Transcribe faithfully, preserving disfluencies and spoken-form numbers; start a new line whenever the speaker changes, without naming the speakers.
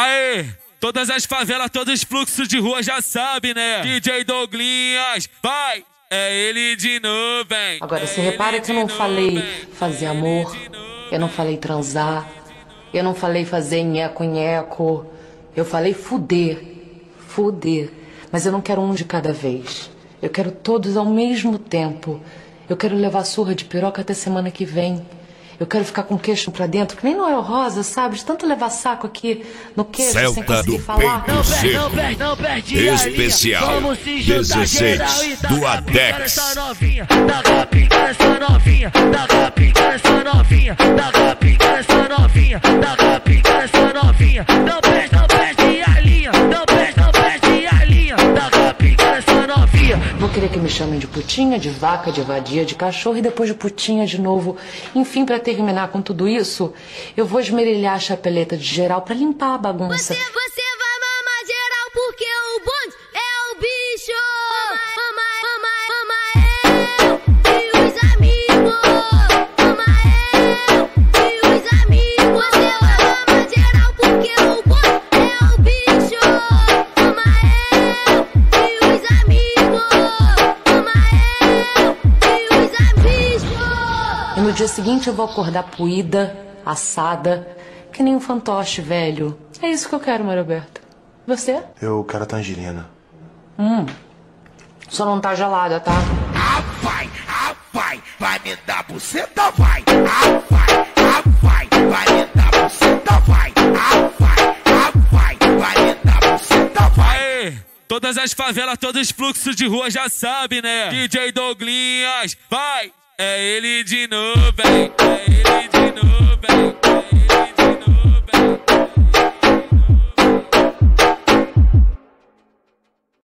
Aê! Todas as favelas, todos os fluxos de rua já sabe, né? D J Douglinhas, vai! É ele de novo, hein?
Agora, você repara que eu não falei fazer amor, eu não falei transar, eu não falei fazer nheco-nheco, eu falei fuder, fuder. Mas eu não quero um de cada vez, eu quero todos ao mesmo tempo. Eu quero levar surra de piroca até semana que vem. Eu quero ficar com o queixo pra dentro, que nem Noel Rosa, sabe? De tanto levar saco aqui no queixo,
Celta
sem conseguir
do
falar.
Peito Seco. Não perde, não perde, especial dezesseis do Adex.
Essa novinha, dá pica nessa novinha, dá pica nessa novinha, dá pica nessa novinha, dá pica nessa novinha. Não perde, não perde a linha, não perde, não perde a linha, dá pica nessa novinha.
Vou querer que me chamem de putinha, de vaca, de vadia, de cachorro e depois de putinha de novo. Enfim, pra terminar com tudo isso, eu vou esmerilhar a chapeleta de geral pra limpar a bagunça.
Você, você vai mamar geral porque o bonde é o bicho. Mama, mama, mama eu e os amigos. Mama eu e os amigos. Você vai mamar geral porque o bonde é o bicho. Mama eu e os amigos. Mama eu e os amigos.
E no dia seguinte eu vou acordar poída, assada, que nem um fantoche velho. É isso que eu quero, Mário Alberto. Você?
Eu quero a tangerina.
Hum. Só não tá gelada, tá?
Ah, vai, ah, vai, vai me dar buceta, vai. Ah, vai, ah, vai, vai me dar buceta, vai. Ah, vai, ah, vai, vai me dar buceta, vai.
Aê! Todas as favelas, todos os fluxos de rua já sabe, né? D J Douglinhas, vai! É ele de novo, hein? É ele de novo, hein?